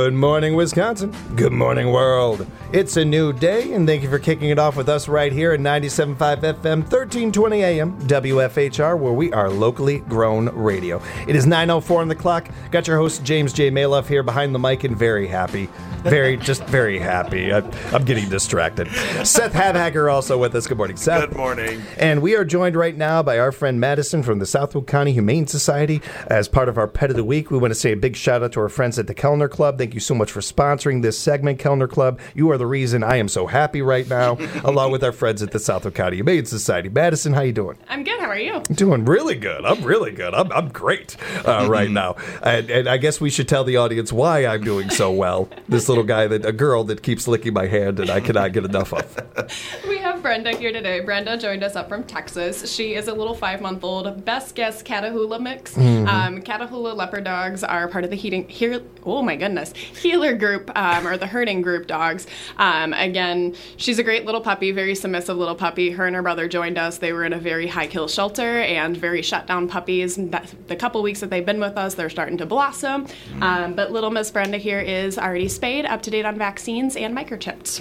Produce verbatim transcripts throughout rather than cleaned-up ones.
Good morning, Wisconsin. Good morning, world. It's a new day, and thank you for kicking it off with us right here at ninety-seven point five F M, thirteen twenty A M, W F H R, where we are locally grown radio. It is nine oh four on the clock. Got your host, James J. Maloff, here behind the mic and very happy. Very, just very happy. I, I'm getting distracted. Seth Habhacker also with us. Good morning, Seth. Good morning. And we are joined right now by our friend Madison from the Southwood County Humane Society. As part of our Pet of the Week, we want to say a big shout out to our friends at the Kellner Club. Thank you so much for sponsoring this segment, Kellner Club. You are the reason I am so happy right now, along with our friends at the Southwood County Humane Society. Madison, how you doing? I'm good. How are you? Doing really good. I'm really good. I'm, I'm great uh, right now. And, and I guess we should tell the audience why I'm doing so well. This little guy, that a girl that keeps licking my hand and I cannot get enough of. We have Brenda here today. Brenda joined us up from Texas. She is a little five-month-old Best Guess Catahoula mix. Mm-hmm. Um, Catahoula leopard dogs are part of the heating, heal, oh my goodness, healer group, um, or the herding group dogs. Um, again, she's a great little puppy, very submissive little puppy. Her and her brother joined us. They were in a very high-kill shelter and very shut-down puppies. That, the couple weeks that they've been with us, they're starting to blossom. Um, but little Miss Brenda here is already spayed, up to date on vaccines and microchipped.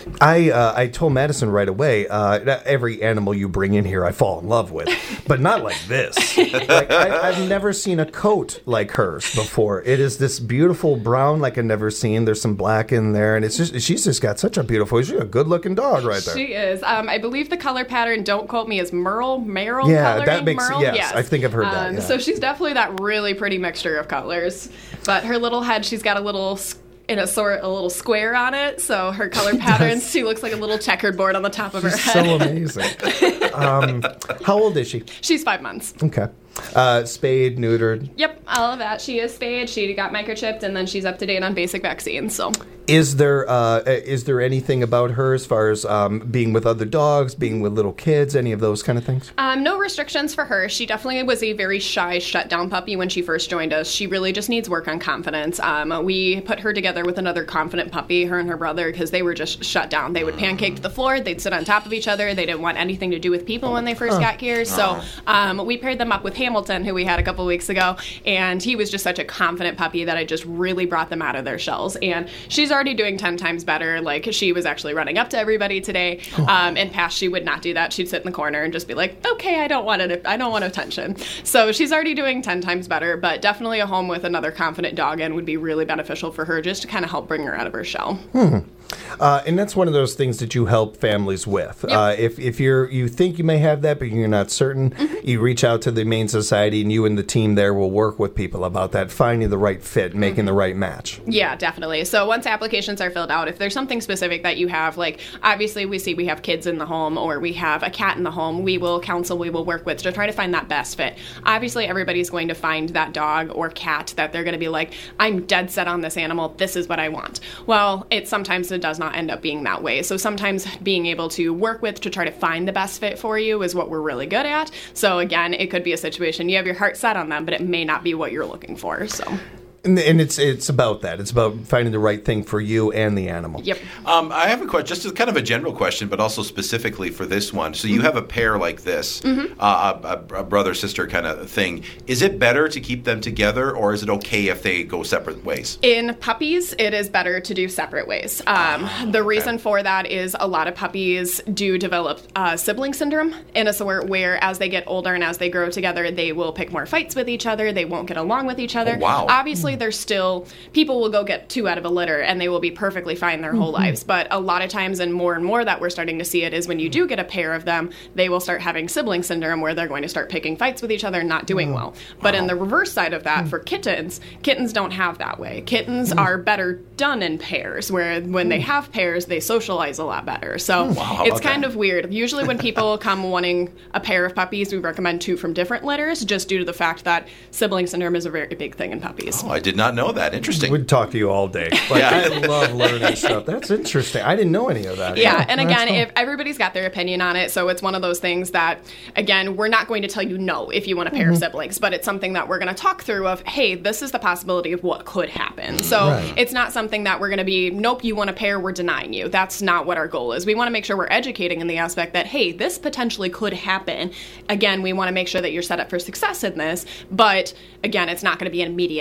I uh, I told Madison right away, uh, every animal you bring in here I fall in love with, but not like this. Like, I, I've never seen a coat like hers before. It is this beautiful brown like I've never seen. There's some black in there, and it's just she's just got such a beautiful, she's a good-looking dog right there. She is. Um, I believe the color pattern, don't quote me, is Merle, Merle yeah, coloring. that makes Merle? Yes, yes, I think I've heard um, that. Yeah. So she's definitely that really pretty mixture of colors. But her little head, she's got a little in a sort a little square on it, so her color patterns, she looks like a little checkered board on the top of She's her head. So amazing. um, how old is she? She's five months. Okay. Uh, spayed, neutered. Yep, all of that. She is spayed. She got microchipped, and then she's up to date on basic vaccines. So, is there uh, is there anything about her as far as um, being with other dogs, being with little kids, any of those kind of things? Um, no restrictions for her. She definitely was a very shy, shut-down puppy when she first joined us. She really just needs work on confidence. Um, we put her together with another confident puppy, her and her brother, because they were just shut down. They would pancake to the floor. They'd sit on top of each other. They didn't want anything to do with people when they first huh. got here. So um, we paired them up with Hamilton, who we had a couple weeks ago, and he was just such a confident puppy that I just really brought them out of their shells. And she's already doing ten times better. Like, she was actually running up to everybody today. Um, in past, she would not do that. She'd sit in the corner and just be like, okay, I don't want it. I don't want attention. So she's already doing ten times better, but definitely a home with another confident dog in would be really beneficial for her, just to kind of help bring her out of her shell. Hmm. Uh, and that's one of those things that you help families with. Yep. Uh, if if you're you think you may have that, but you're not certain, mm-hmm. you reach out to the Humane Society, and you and the team there will work with people about that, finding the right fit, making mm-hmm. the right match. Yeah, definitely. So once applications are filled out, if there's something specific that you have, like obviously we see we have kids in the home or we have a cat in the home, we will counsel, we will work with to try to find that best fit. Obviously, everybody's going to find that dog or cat that they're going to be like, I'm dead set on this animal. This is what I want. Well, it sometimes it does not end up being that way. So sometimes being able to work with to try to find the best fit for you is what we're really good at. So again, it could be a situation you have your heart set on them, but it may not be what you're looking for. So. And, and it's it's about that. It's about finding the right thing for you and the animal. Yep. Um, I have a question, just a, kind of a general question, but also specifically for this one. So you mm-hmm. have a pair like this, mm-hmm. uh, a, a brother-sister kind of thing. Is it better to keep them together, or is it okay if they go separate ways? In puppies, it is better to do separate ways. Um, oh, the reason okay. for that is a lot of puppies do develop uh, sibling syndrome in a sort where as they get older and as they grow together, they will pick more fights with each other. They won't get along with each other. Oh, wow. Obviously, there's still, people will go get two out of a litter and they will be perfectly fine their whole mm-hmm. lives. But a lot of times, and more and more that we're starting to see it, is when you do get a pair of them, they will start having sibling syndrome where they're going to start picking fights with each other and not doing well. But wow. in the reverse side of that, for kittens, kittens don't have that way. Kittens mm-hmm. are better done in pairs, where when they have pairs, they socialize a lot better. So wow, it's kind that? of weird. Usually when people come wanting a pair of puppies, we recommend two from different litters, just due to the fact that sibling syndrome is a very big thing in puppies. Oh, I did not know that. Interesting. We'd talk to you all day. Like, yeah. I love learning stuff. That's interesting. I didn't know any of that. Yeah, and again, if everybody's got their opinion on it, so it's one of those things that, again, we're not going to tell you no if you want a pair mm-hmm. of siblings, but it's something that we're going to talk through of, hey, this is the possibility of what could happen. So right. it's not something that we're going to be, nope, you want a pair, we're denying you. That's not what our goal is. We want to make sure we're educating in the aspect that, hey, this potentially could happen. Again, we want to make sure that you're set up for success in this, but again, it's not going to be an immediate no kind of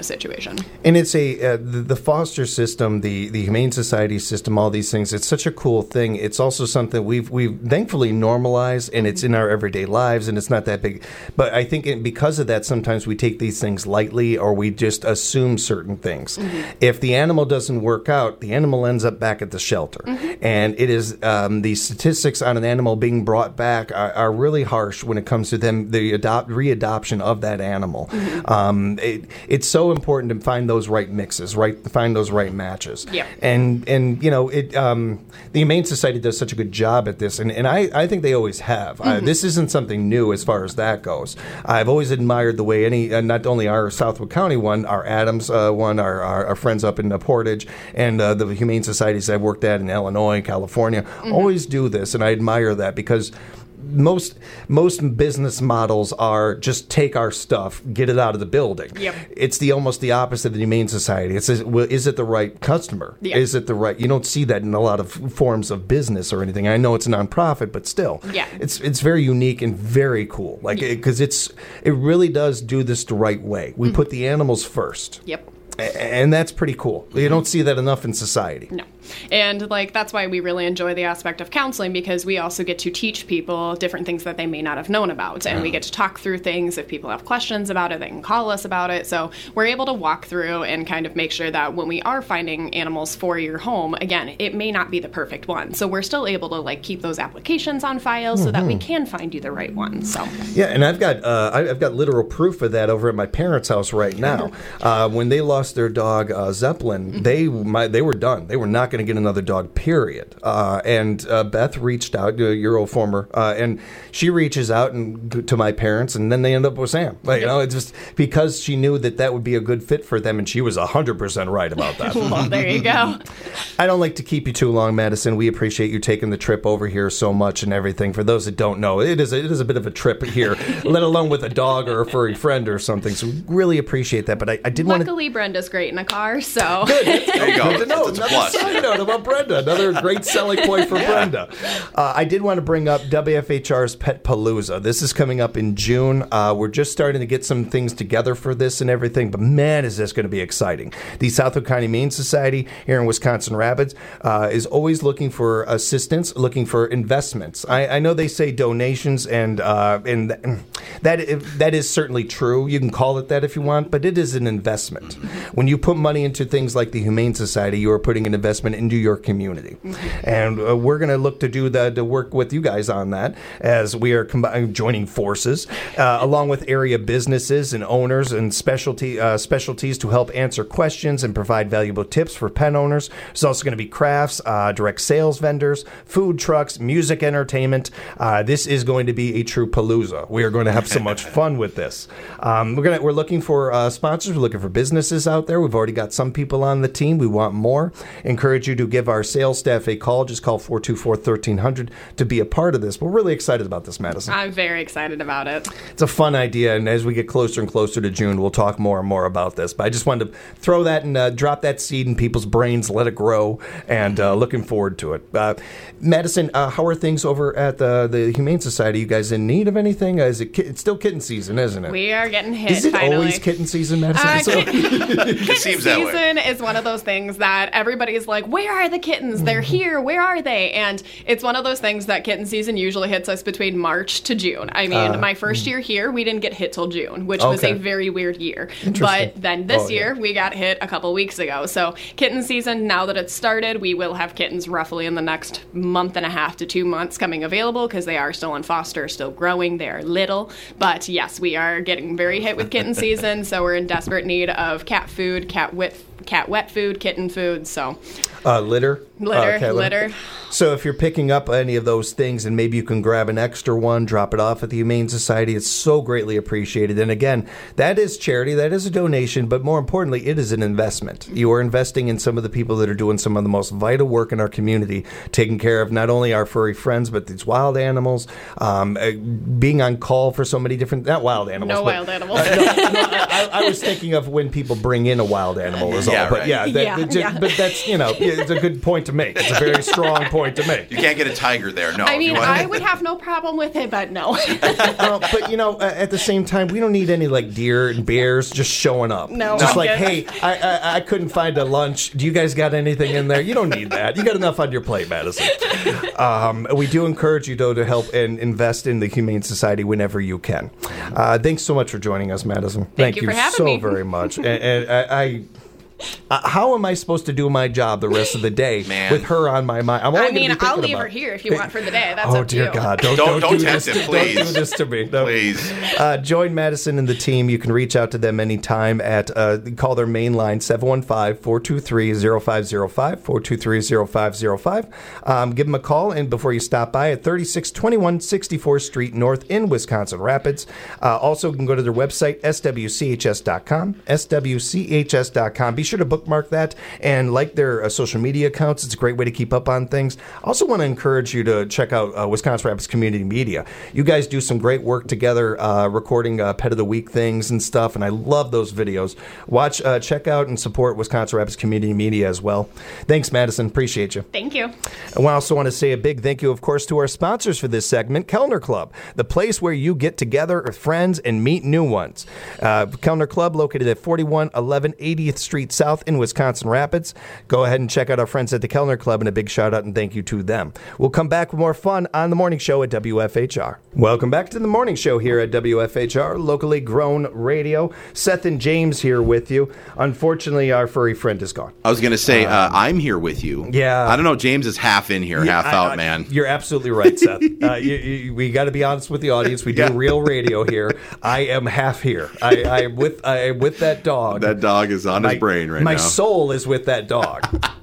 a situation. And it's a uh, the, the foster system, the the Humane Society system, all these things. It's such a cool thing. It's also something we've we've thankfully normalized, and it's in our everyday lives, and it's not that big. But I think it, because of that, sometimes we take these things lightly, or we just assume certain things. Mm-hmm. If the animal doesn't work out, the animal ends up back at the shelter, mm-hmm. and it is um, the statistics on an animal being brought back are, are really harsh when it comes to them the adopt readoption of that animal. Mm-hmm. Um, it, it's so important to find those right mixes, right? Find those right matches. Yeah. And and you know it. Um, the Humane Society does such a good job at this, and, and I, I think they always have. Mm-hmm. Uh, this isn't something new as far as that goes. I've always admired the way any, uh, not only our Southwood County one, our Adams uh, one, our, our our friends up in uh, Portage, and uh, the Humane Societies I've worked at in Illinois, California, mm-hmm. always do this, and I admire that because. Most most business models are just take our stuff, get it out of the building. Yep. It's the almost the opposite of the Humane Society. It's well, is it the right customer? Yep. Is it the right? You don't see that in a lot of forms of business or anything. I know it's a nonprofit, but still, yeah. it's it's very unique and very cool. Like because it, it's it really does do this the right way. We mm-hmm. put the animals first. Yep. And that's pretty cool. You don't see that enough in society. No. And, like, that's why we really enjoy the aspect of counseling, because we also get to teach people different things that they may not have known about. And we get to talk through things. If people have questions about it, they can call us about it. So we're able to walk through and kind of make sure that when we are finding animals for your home, again, it may not be the perfect one. So we're still able to, like, keep those applications on file mm-hmm. so that we can find you the right one. So yeah, and I've got uh, I've got literal proof of that over at my parents' house right now. uh, when they lost their dog uh, Zeppelin, mm-hmm. they my, they were done. They were not going to get another dog, period. Uh, and uh, Beth reached out, uh, your old former, uh, and she reaches out and to my parents, and then they end up with Sam. Like, you know, it's just because she knew that that would be a good fit for them, and she was one hundred percent right about that. Well, there you go. I don't like to keep you too long, Madison. We appreciate you taking the trip over here so much and everything. For those that don't know, it is a, it is a bit of a trip here, let alone with a dog or a furry friend or something. So we really appreciate that. But I, I did want to... Luckily, Brenda's great in a car, so... Good. There you go. Good to know. That's a Another plus. side note about Brenda. Another great selling point for yeah. Brenda. Uh, I did want to bring up W F H R's Pet Palooza. This is coming up in June. Uh, we're just starting to get some things together for this and everything, but man, is this going to be exciting. The Southwood County Humane Society here in Wisconsin Rapids uh, is always looking for assistance, looking for investments. I, I know they say donations, and uh, and that that is certainly true. You can call it that if you want, but it is an investment. When you put money into things like the Humane Society, you are putting an investment into your community. Mm-hmm. And uh, we're going to look to do the, to work with you guys on that as we are combi- joining forces, uh, along with area businesses and owners and specialty uh, specialties to help answer questions and provide valuable tips for pet owners. There's also going to be crafts, uh, direct sales vendors, food trucks, music entertainment. Uh, this is going to be a true palooza. We are going to have so much fun with this. Um, we're gonna we're looking for uh, sponsors. We're looking for businesses out there. We've already got some people on the team. We want more. Encourage you to give our sales staff a call. Just call four two four, one three zero zero to be a part of this. We're really excited about this, Madison. I'm very excited about it. It's a fun idea, and as we get closer and closer to June, we'll talk more and more about this. But I just wanted to throw that and uh, drop that seed in people's brains, let it grow, and uh, looking forward to it. Uh, Madison, uh, how are things over at the, the Humane Society? You guys in need of anything? Uh, is it ki- it's still kitten season, isn't it? We are getting hit, Is it finally. always kitten season, Madison? Uh, So- kitten, kitten seems that way. season is one of those things that everybody's like, where are the kittens? They're here. Where are they? And it's one of those things that kitten season usually hits us between March to June. I mean, Uh, my first year here, we didn't get hit till June, which was Okay. a very weird year. Interesting. But then this Oh, yeah. year, we got hit a couple weeks ago. So kitten season, now that it's started, we will have kittens roughly in the next month and a half to two months coming available because they are still in foster, still growing. They are little. But yes, we are getting very hit with kitten season, so we're in desperate need of cat food, cat wet, cat wet food, kitten food. So Uh, litter? Litter, Uh, cat litter. So if you're picking up any of those things and maybe you can grab an extra one, drop it off at the Humane Society, it's so greatly appreciated. And again, that is charity, that is a donation, but more importantly, it is an investment. You are investing in some of the people that are doing some of the most vital work in our community, taking care of not only our furry friends, but these wild animals, um, uh, being on call for so many different, not wild animals. no but, wild animals. Uh, no, no, I, I was thinking of when people bring in a wild animal is all. Yeah, but right. yeah, that, Yeah, that ju- yeah. but that's, you know, it's a good point to make. It's a very strong point to make. You can't get a tiger there. No. I if you mean, want- I would have no problem with it, but no. Uh, but you know, uh, at the same time, we don't need any like deer and bears just showing up. No. just No. like, hey, I, I I couldn't find a lunch. Do you guys got anything in there? You don't need that. You got enough on your plate, Madison. Um, we do encourage you though to help and invest in the Humane Society whenever you can. Uh, thanks so much for joining us, Madison. Thank, you for having so me. very much. And, and I. I Uh, how am I supposed to do my job the rest of the day Man. with her on my mind? I'm only I gonna mean, be thinking I'll leave about- her here if you want for the day. That's Oh up to dear you. God! Don't Don't- don't, don't do tempt this. him, please. Don't do this to me. No. Please. Uh, join Madison and the team. You can reach out to them anytime at uh, call their main line seven one five, four two three, zero five zero five, four two three, zero five zero five. Um, give them a call and before you stop by at thirty-six twenty-one sixty-fourth Street North in Wisconsin Rapids. Uh, also, you can go to their website s w c h s dot com, s w c h s dot com. Be sure to bookmark that and like their uh, social media accounts. It's a great way to keep up on things. I also want to encourage you to check out uh, Wisconsin Rapids Community Media. You guys do some great work together, uh, recording uh, Pet of the Week things and stuff, and I love those videos. Watch, uh, check out, and support Wisconsin Rapids Community Media as well. Thanks, Madison. Appreciate you. Thank you. And I also want to say a big thank you, of course, to our sponsors for this segment, Kellner Club, the place where you get together with friends and meet new ones. Uh, Kellner Club, located at forty-one eleven eightieth Street South in Wisconsin Rapids. Go ahead and check out our friends at the Kellner Club, and a big shout out and thank you to them. We'll come back with more fun on the morning show at W F H R. Welcome back to the morning show here at W F H R, locally grown radio. Seth and James here with you. Unfortunately, our furry friend is gone. I was going to say, uh, I'm here with you. yeah. I don't know. James is half in here, Yeah, half I- out, I- man. You're absolutely right, Seth. Uh, you, you, we got to be honest with the audience. We do Yeah. real radio here. I am half here. I, I am with I am with that dog. That dog is on my, his brain right my now. soul is with that dog.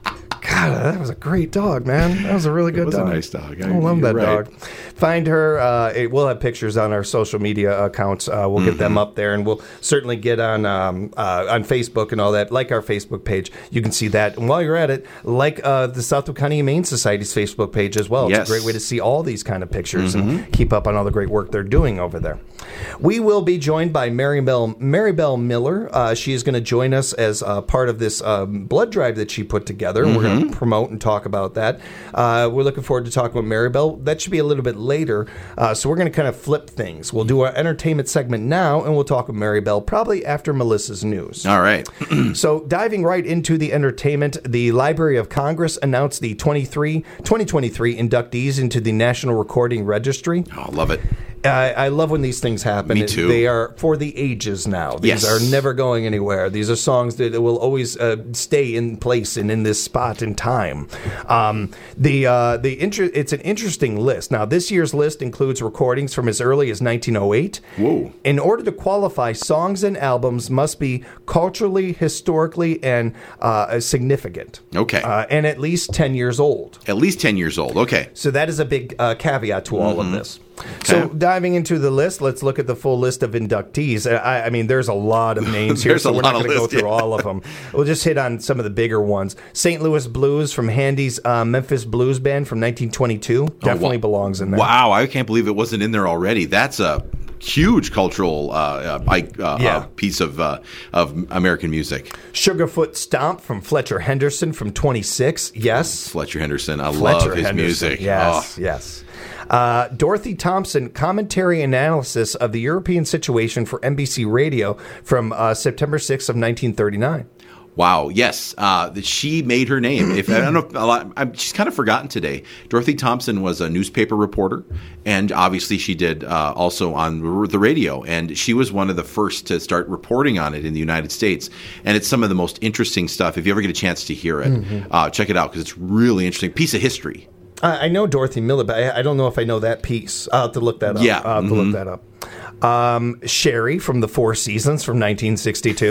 God, that was a great dog, man. That was a really good was a dog. nice dog. I- I love you're that right. dog. Find her. Uh, it, we'll have pictures on our social media accounts. Uh, we'll get Mm-hmm. them up there, and we'll certainly get on um, uh, on Facebook and all that. Like our Facebook page, you can see that. And while you're at it, like uh, the Southwood County Humane Society's Facebook page as well. Yes. It's a great way to see all these kind of pictures Mm-hmm. and keep up on all the great work they're doing over there. We will be joined by Mary Bell, Mary Bell Miller. Uh, she is going to join us as uh, part of this um, blood drive that she put together. Mm-hmm. We're going to promote and talk about that. Uh, we're looking forward to talking with Mary Bell. That should be a little bit later. Uh, so we're going to kind of flip things. We'll do our entertainment segment now, and we'll talk with Mary Bell probably after Melissa's news. All right. So diving right into the entertainment, the Library of Congress announced the twenty-three, twenty twenty-three inductees into the National Recording Registry. Oh, love it. I, I love when these things happen. Me too. They are for the ages now. These Yes. are never going anywhere. These are songs that will always uh, stay in place and in this spot in time. Um, the uh, the inter- it's an interesting list. Now, this year's list includes recordings from as early as nineteen oh eight. Whoa. In order to qualify, songs and albums must be culturally, historically, and uh, significant. Okay. Uh, and at least ten years old. At least ten years old. Okay. So that is a big uh, caveat to all of this. So Okay. diving into the list, let's look at the full list of inductees. I, I mean, there's a lot of names here, There's so a we're lot not of going to go list, through yeah. all of them. We'll just hit on some of the bigger ones. Saint Louis Blues from Handy's uh, Memphis Blues Band from nineteen twenty-two. Definitely wa- belongs in there. Wow, I can't believe it wasn't in there already. That's a huge cultural uh, uh, I- uh, Yeah. uh, piece of uh, of American music. Sugarfoot Stomp from Fletcher Henderson from twenty-six. Yes. Fletcher Henderson, I Fletcher love his Henderson. music. Yes, Oh. yes. Uh, Dorothy Thompson, commentary analysis of the European situation for N B C Radio from uh, September sixth of nineteen thirty-nine. Wow. Yes, uh, that she made her name. If I don't know, if a lot, I'm, she's kind of forgotten today. Dorothy Thompson was a newspaper reporter, and obviously she did uh, also on the radio. And she was one of the first to start reporting on it in the United States. And it's some of the most interesting stuff. If you ever get a chance to hear it, Mm-hmm. uh, check it out because it's really interesting piece of history. I I know Dorothy Miller, but I, I don't know if I know that piece. I'll have to look that up. Yeah, I'll have to look that up. Um, Sherry from the Four Seasons from nineteen sixty-two.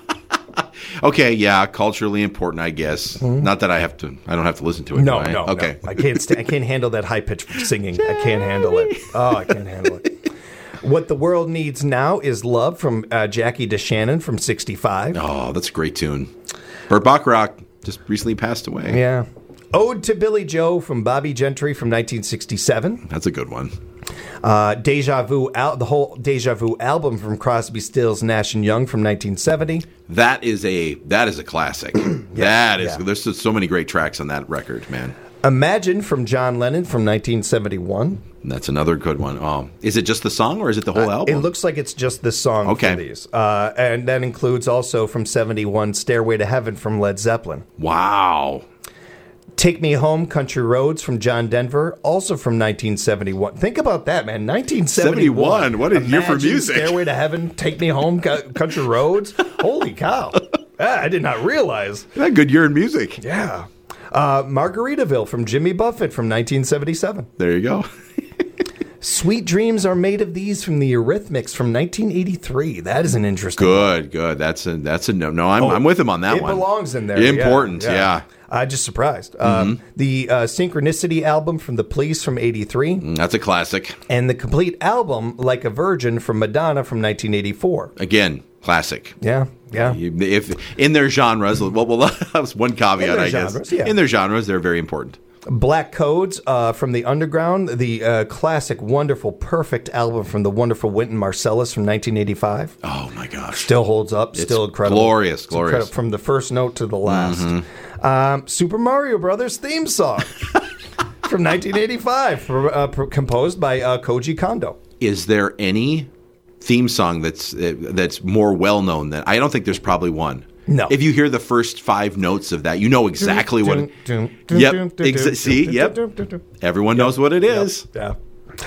Okay, yeah, culturally important, I guess. Not that I have to. I don't have to listen to it. Mm-hmm. No, do I? no, Okay. no. I can't. St- I can't handle that high pitched singing. I can't handle it. Oh, I can't handle it. What the World Needs Now is Love from uh, Jackie DeShannon from sixty-five. Oh, that's a great tune. Burt Bacharach just recently passed away. Yeah. Ode to Billy Joe from Bobby Gentry from nineteen sixty-seven. That's a good one. Uh, Deja Vu, al- the whole Deja Vu album from Crosby, Stills, Nash and Young from nineteen seventy. That is a that is a classic. That is yeah. there's so, so many great tracks on that record, man. Imagine from John Lennon from nineteen seventy-one. That's another good one. Um, is it just the song or is it the whole Uh, album? It looks like it's just the song Okay. for these. Uh, and that includes also from seventy-one, Stairway to Heaven from Led Zeppelin. Wow. Take Me Home, Country Roads from John Denver, also from nineteen seventy-one. Think about that, man. nineteen seventy-one. seventy-one. What a year for Imagine music. Stairway to Heaven, Take Me Home, Co- Country Roads. Holy cow. Ah, I did not realize. A good year in music. Yeah. Uh, Margaritaville from Jimmy Buffett from nineteen seventy-seven. There you go. Sweet Dreams Are Made of These from the Eurythmics from nineteen eighty-three. That is an interesting one. Good, good. That's a that's a no. No, I'm I'm with him on that It one. belongs in there. Important, yeah. I'm just surprised. Um, the uh, Synchronicity album from The Police from eighty-three. Mm, That's a classic. And the complete album, Like a Virgin, from Madonna from nineteen eighty-four. Again, classic. Yeah, yeah. You- If in their genres, well, well that was one caveat, their I guess. genres, yeah. In their genres, they're very important. Black Codes uh, from the Underground, the uh, classic, wonderful, perfect album from the wonderful Wynton Marsalis from nineteen eighty-five. Oh my gosh, Still holds up, still incredible. glorious, It's glorious. incredible from the first note to the last. Um, Super Mario Brothers theme song from nineteen eighty-five, for, uh, pro- composed by uh, Koji Kondo. Is there any theme song that's uh, that's more well known than? I don't think there's probably one. No. If you hear the first five notes of that, you know exactly what. It, Yep, exa- see, yep. Everyone knows what it is. Yeah.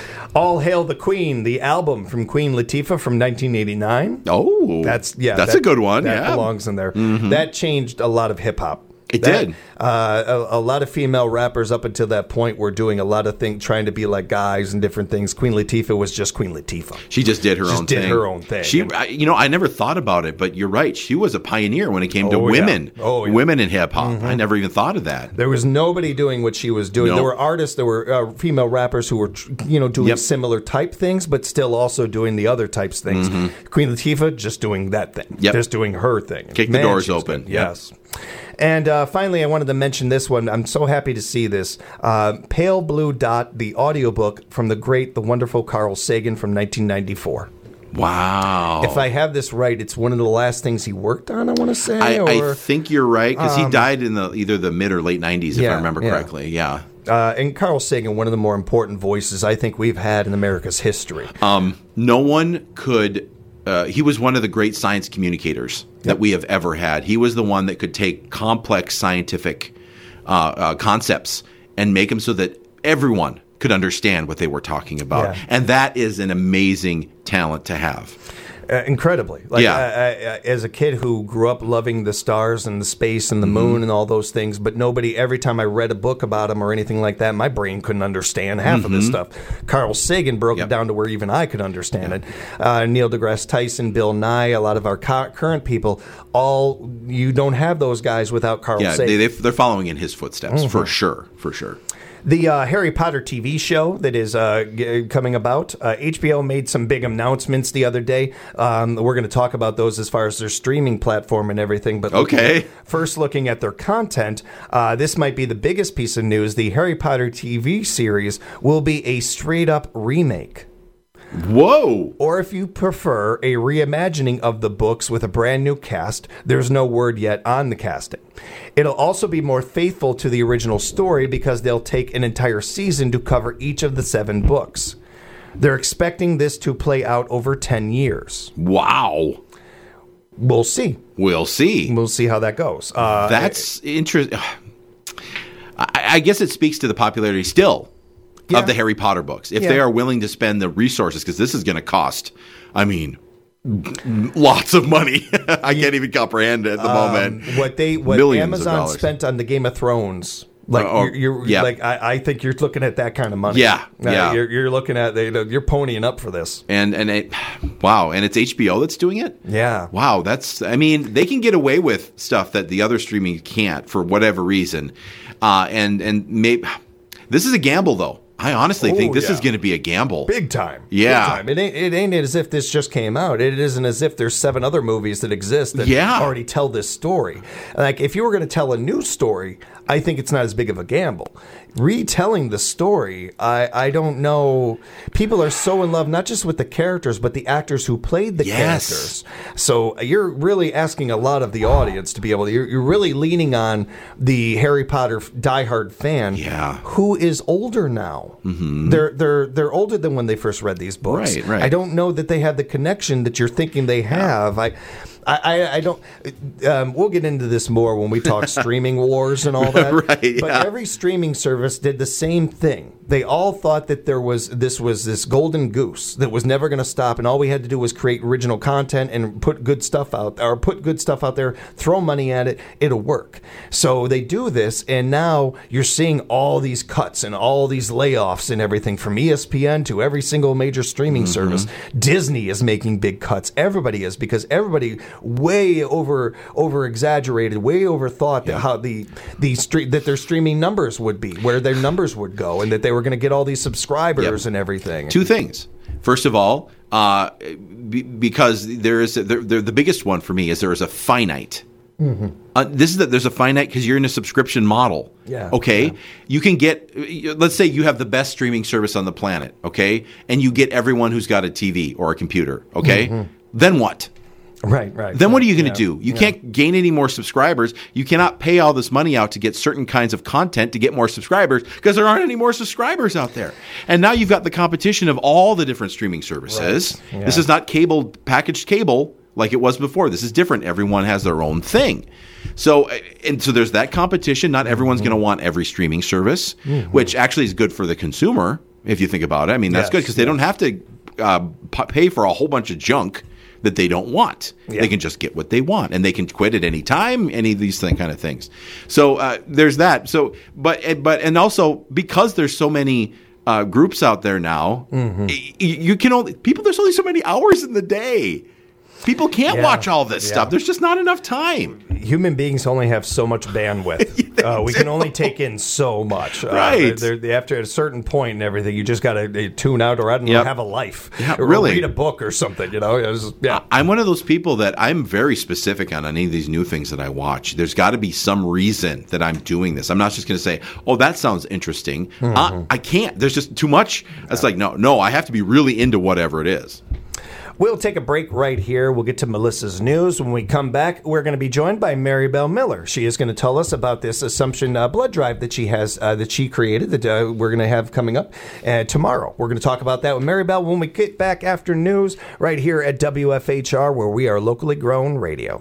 All Hail the Queen, the album from Queen Latifah from nineteen eighty-nine. Oh, That's yeah. That's that- a good one. That Yeah, belongs in there. That changed a lot of hip hop. It That- did. Uh, a, a lot of female rappers up until that point were doing a lot of things, trying to be like guys and different things. Queen Latifah was just Queen Latifah. She just did her Just own did thing. her own thing. She, And- I, you know, I never thought about it, but you're right. She was a pioneer when it came to Oh, yeah. women. Oh, yeah. Women in hip hop. I never even thought of that. There was nobody doing what she was doing. No. There were artists, there were uh, female rappers who were, tr- you know, doing Yep. similar type things, but still also doing the other types things. Queen Latifah just doing that thing, Yep. just doing her thing. Kick the Man, doors she was open. good. Yep. Yes. And uh, finally, I wanted to mention this one. I'm so happy to see this. Uh, Pale Blue Dot, the audiobook from the great, the wonderful Carl Sagan from nineteen ninety-four. Wow. If I have this right, it's one of the last things he worked on, I want to say. I, or, I think you're right because he died in the either the mid or late nineties, if yeah, I remember yeah. correctly. Yeah. uh, and Carl Sagan, one of the more important voices I think we've had in America's history. Um, no one could. Uh, he was one of the great science communicators that we have ever had. He was the one that could take complex scientific uh, uh, concepts and make them so that everyone could understand what they were talking about. Yeah. And that is an amazing talent to have. Uh, incredibly. Like, Yeah. I, I, I, as a kid who grew up loving the stars and the space and the moon and all those things, but nobody, every time I read a book about them or anything like that, my brain couldn't understand half of this stuff. Carl Sagan broke Yep. it down to where even I could understand it. Uh, Neil deGrasse Tyson, Bill Nye, a lot of our co- current people, all, you don't have those guys without Carl Yeah, Sagan. they, they, they're following in his footsteps for sure, for sure. The uh, Harry Potter T V show that is uh, g- coming about, uh, H B O made some big announcements the other day. Um, we're going to talk about those as far as their streaming platform and everything. But looking Okay. at- first, looking at their content, uh, this might be the biggest piece of news. The Harry Potter T V series will be a straight-up remake. Whoa! Or if you prefer, a reimagining of the books with a brand new cast. There's no word yet on the casting. It'll also be more faithful to the original story because they'll take an entire season to cover each of the seven books. They're expecting this to play out over ten years. Wow. We'll see. We'll see. We'll see how that goes. Uh, That's interesting. I, I guess it speaks to the popularity still Yeah. of the Harry Potter books. If Yeah. they are willing to spend the resources, because this is going to cost, I mean, lots of money. I can't even comprehend it at the moment. what they what Millions of Amazon dollars. spent on the Game of Thrones. Like Uh, oh, you're, you're yeah. like I, I think you're looking at that kind of money. Yeah, Uh, yeah. You're, you're looking at they, you're ponying up for this. And and it, wow, and it's H B O that's doing it. Yeah. Wow, that's. I mean, they can get away with stuff that the other streaming can't for whatever reason. Uh, and and maybe this is a gamble though. I honestly Oh, think this yeah. is going to be a gamble. Big time. Yeah. Big time. It ain't, it ain't as if this just came out. It isn't as if there's seven other movies that exist that Yeah. already tell this story. Like, if you were going to tell a new story, I think it's not as big of a gamble. Retelling the story, I, I don't know. People are so in love, not just with the characters, but the actors who played the Yes. characters. So you're really asking a lot of the audience to be able to, you're, you're really leaning on the Harry Potter diehard fan Yeah. who is older now. Mm-hmm. They're they're they're older than when they first read these books. Right, right. I don't know that they have the connection that you're thinking they have. I, I, I, I don't. Um, we'll get into this more when we talk streaming wars and all that. Right, But yeah. every streaming service did the same thing. They all thought that there was this was this golden goose that was never going to stop, and all we had to do was create original content and put good stuff out, or put good stuff out there, throw money at it, it'll work. So they do this, and now you're seeing all these cuts and all these layoffs and everything from E S P N to every single major streaming Mm-hmm. service. Disney is making big cuts. Everybody is, because everybody way over over exaggerated, way overthought that how the the stre- that their streaming numbers would be, where their numbers would go, and that they were going to get all these subscribers Yep. and everything. Two things. First of all, uh, be, because there is a, there, there, the biggest one for me is there is a finite. Mm-hmm. Uh, this is that there's a finite because you're in a subscription model. Yeah. Okay. Yeah. You can get. Let's say you have the best streaming service on the planet. Okay, and you get everyone who's got a T V or a computer. Okay. Mm-hmm. Then what? Right, right. Then what are you going Yeah, to do? You yeah. can't gain any more subscribers. You cannot pay all this money out to get certain kinds of content to get more subscribers because there aren't any more subscribers out there. And now you've got the competition of all the different streaming services. Right. Yeah. This is not cable, packaged cable like it was before. This is different. Everyone has their own thing. So, and so there's that competition. Not everyone's Mm-hmm. going to want every streaming service, which actually is good for the consumer if you think about it. I mean, that's Yes, good because they yes. don't have to uh, p- pay for a whole bunch of junk that they don't want. Yeah. They can just get what they want, and they can quit at any time. Any of these thing, kind of things. So uh, there's that. So, but but and also because there's so many uh, groups out there now, Mm-hmm. y- y- you can only people. There's only so many hours in the day. People can't Yeah. watch all this Yeah. stuff. There's just not enough time. Human beings only have so much bandwidth. uh, we can only take in so much. Uh, Right. they're, they're, after a certain point and everything, you just got to tune out, or I don't know, Yep. have a life. Yeah, or really. read a book or something. You know, It's- yeah. I'm one of those people that I'm very specific on any of these new things that I watch. There's got to be some reason that I'm doing this. I'm not just going to say, "Oh, that sounds interesting." Uh, I can't. There's just too much. It's like, no, no. I have to be really into whatever it is. We'll take a break right here. We'll get to Melissa's news. When we come back, we're going to be joined by Mary Bell Miller. She is going to tell us about this Assumption uh, blood drive that she has, uh, that she created, that uh, we're going to have coming up uh, tomorrow. We're going to talk about that with Mary Bell when we get back after news right here at W F H R, where we are locally grown radio.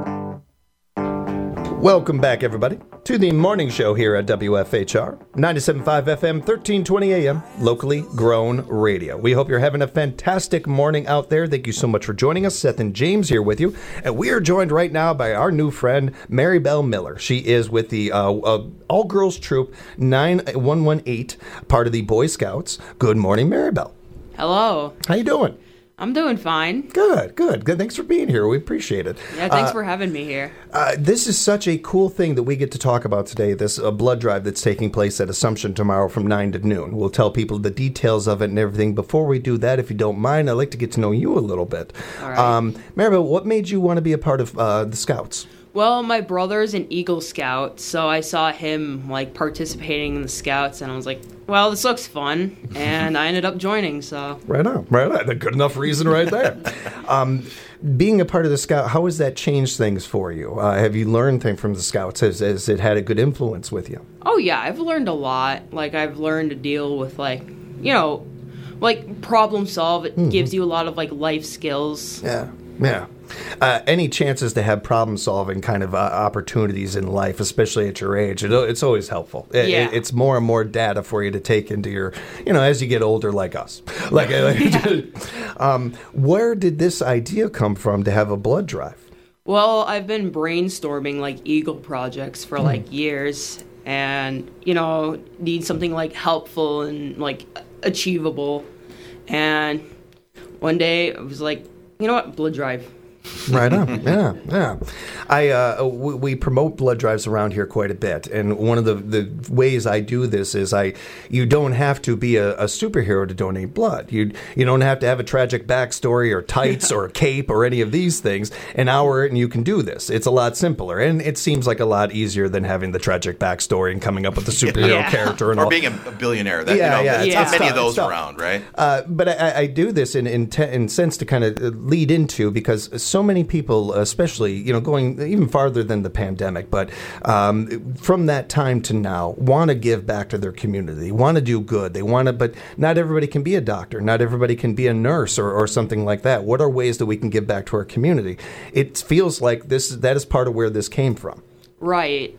Welcome back, everybody, to the morning show here at W F H R, ninety-seven point five F M, thirteen twenty A M, locally grown radio. We hope you're having a fantastic morning out there. Thank you so much for joining us. Seth and James here with you. And we are joined right now by our new friend, Mary Bell Miller. She is with the uh, uh, all-girls troop nine one one eight, part of the Boy Scouts. Good morning, Mary Bell. Hello. How you doing? I'm doing fine. Good, good, good. Thanks for being here. We appreciate it. Yeah, thanks for having me here. Uh, this is such a cool thing that we get to talk about today, this uh, blood drive that's taking place at Assumption tomorrow from nine to noon. We'll tell people the details of it and everything. Before we do that, if you don't mind, I'd like to get to know you a little bit. All right. Um, Maribel, what made you want to be a part of uh, the Scouts? Well, my brother's an Eagle Scout, so I saw him like participating in the Scouts, and I was like, "Well, this looks fun," and I ended up joining. So Right on, right on. A good enough reason right there. um, being a part of the Scout, how has that changed things for you? Uh, have you learned things from the Scouts? Has, has it had a good influence with you? Oh yeah, I've learned a lot. Like I've learned to deal with like, you know, like problem solve. It Mm-hmm. gives you a lot of like life skills. Yeah, yeah. Uh, any chances to have problem-solving kind of uh, opportunities in life, especially at your age, it, it's always helpful. It, Yeah. it- it's more and more data for you to take into your, you know, as you get older, like us. Like, um, where did this idea come from to have a blood drive? Well, I've been brainstorming like Eagle projects for like years, and you know, need something like helpful and like achievable. And one day I was like, you know what, blood drive. Right on. Yeah, yeah. I uh, we, we promote blood drives around here quite a bit, and one of the, the ways I do this is I you don't have to be a, a superhero to donate blood. You you don't have to have a tragic backstory or tights or a cape or any of these things. An hour and you can do this. It's a lot simpler, and it seems like a lot easier than having the tragic backstory and coming up with a superhero Yeah. character and Or all. being a, a billionaire. That, Yeah, you know, yeah, there's it's- not it's many tough, of those it's tough. around, right? Uh, but I, I do this in in, te- in sense to kind of lead into, because so many people, especially you know, going even farther than the pandemic, but um, from that time to now, want to give back to their community, want to do good. They want to, but not everybody can be a doctor, not everybody can be a nurse or, or something like that. What are ways that we can give back to our community? It feels like this that is part of where this came from. Right.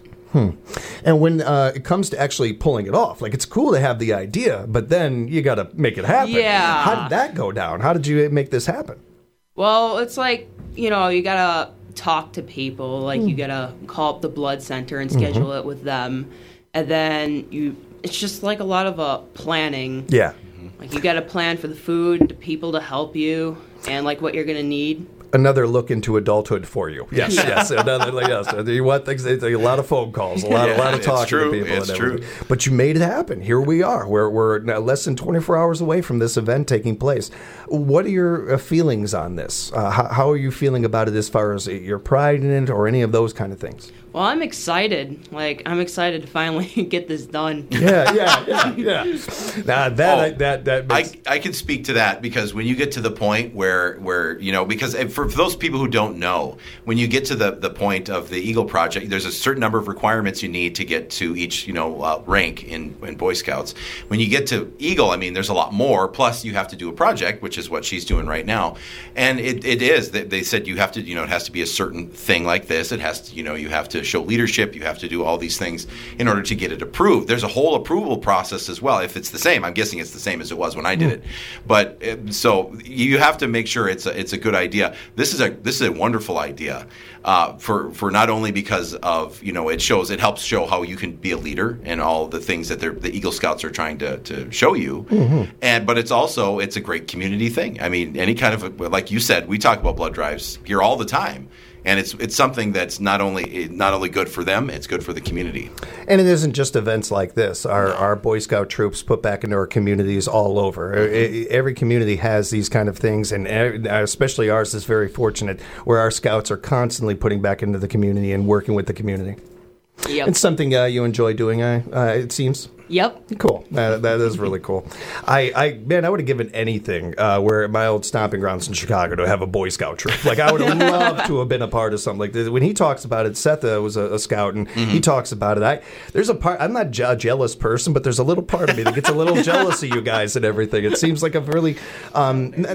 And when uh, it comes to actually pulling it off, like it's cool to have the idea, but then you got to make it happen. Yeah. How did that go down? How did you make this happen? Well, it's like, you know, you gotta talk to people. Like, you gotta call up the blood center and schedule Mm-hmm. it with them. And then you, it's just like a lot of uh, planning. Yeah. Like, you gotta plan for the food, the people to help you, and like what you're gonna need. Another look into adulthood for you. Yes, yes. Another, like, yes. You want things, it's a lot of phone calls, a lot, a lot of It's talking true. to people. It's and true. everything. But you made it happen. Here we are. We're, we're now less than twenty-four hours away from this event taking place. What are your uh, feelings on this? Uh, how, how are you feeling about it as far as your pride in it or any of those kind of things? Well, I'm excited. Like, I'm excited to finally get this done. Yeah, yeah, yeah, yeah. Nah, that, Oh, I, that, that makes... I, I can speak to that, because when you get to the point where, where you know, because for, for those people who don't know, when you get to the, the point of the Eagle Project, there's a certain number of requirements you need to get to each, you know, uh, rank in, in Boy Scouts. When you get to Eagle, I mean, there's a lot more, plus you have to do a project, which is what she's doing right now. And it, it is, they, they said you have to, you know, it has to be a certain thing like this. It has to, you know, you have to show leadership, you have to do all these things in order to get it approved. There's a whole approval process as well. If it's the same, I'm guessing it's the same as it was when I did it. But uh, so you have to make sure it's a, it's a good idea. This is a this is a wonderful idea uh, for for not only because of, you know, it shows it helps show how you can be a leader and all the things that they're, the Eagle Scouts are trying to, to show you, mm-hmm. and but it's also it's a great community thing. I mean, any kind of a, like you said, we talk about blood drives here all the time. And it's it's something that's not only not only good for them, it's good for the community. And it isn't just events like this. Our our Boy Scout troops put back into our communities all over. Mm-hmm. Every community has these kind of things, and especially ours is very fortunate, where our scouts are constantly putting back into the community and working with the community. Yep. It's something uh, you enjoy doing, uh, uh, it seems. Yep. Cool. Uh, that is really cool. I, I man, I would have given anything uh, where my old stomping grounds in Chicago to have a Boy Scout troop. Like, I would have loved to have been a part of something like this. When he talks about it, Seth uh, was a, a scout, and mm-hmm. he talks about it. I there's a part. I'm not a jealous person, but there's a little part of me that gets a little jealous of you guys and everything. It seems like a really um, not,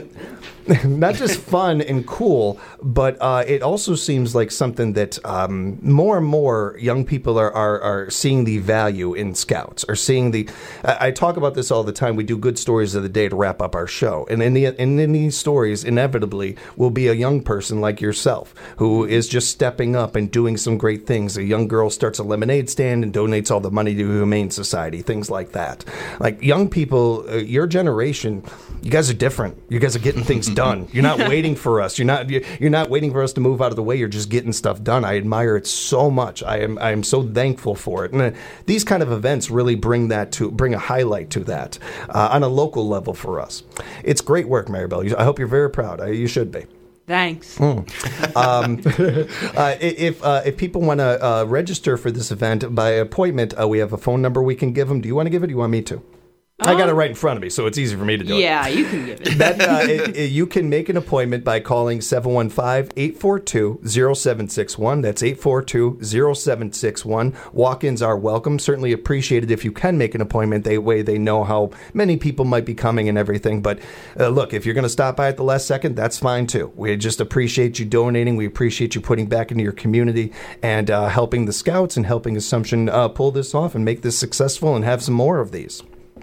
not just fun and cool, but uh, it also seems like something that um, more and more young people are, are are seeing the value in scouts. Or seeing the, I, I talk about this all the time. We do good stories of the day to wrap up our show, and in the and in these stories, inevitably will be a young person like yourself who is just stepping up and doing some great things. A young girl starts a lemonade stand and donates all the money to Humane Society, things like that. Like, young people, uh, your generation, you guys are different. You guys are getting things done. You're not waiting for us. You're not you're not waiting for us to move out of the way. You're just getting stuff done. I admire it so much. I am I am so thankful for it. And uh, these kind of events really bring that to bring a highlight to that uh, on a local level for us. It's great work, Maribel. I hope you're very proud. I, you should be. Thanks. Mm. Um, uh, if uh, if people want to uh, register for this event by appointment, uh, we have a phone number we can give them. Do you want to give it? Or do you want me to? I got it right in front of me, so it's easy for me to do yeah, it. Yeah, you can give it. That, uh, it, it. You can make an appointment by calling seven one five, eight four two, zero seven six one. That's eight four two, zero seven six one. Walk-ins are welcome. Certainly appreciated if you can make an appointment. That way they know how many people might be coming and everything. But uh, look, if you're going to stop by at the last second, that's fine too. We just appreciate you donating. We appreciate you putting back into your community and uh, helping the Scouts and helping Assumption uh, pull this off and make this successful and have some more of these.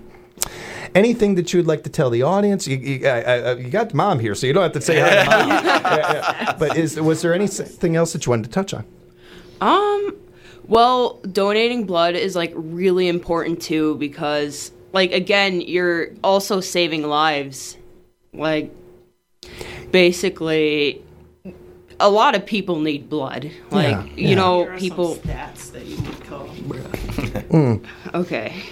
Anything that you would like to tell the audience? You, you, I, I, you got Mom here, so you don't have to say hi to Mom. yeah, yeah. But is, was there anything else that you wanted to touch on? Um, well, donating blood is, like, really important, too, because, like, again, you're also saving lives. Like, basically, a lot of people need blood. Like, Yeah, you yeah. know, Here are people. some stats that you could call. Okay.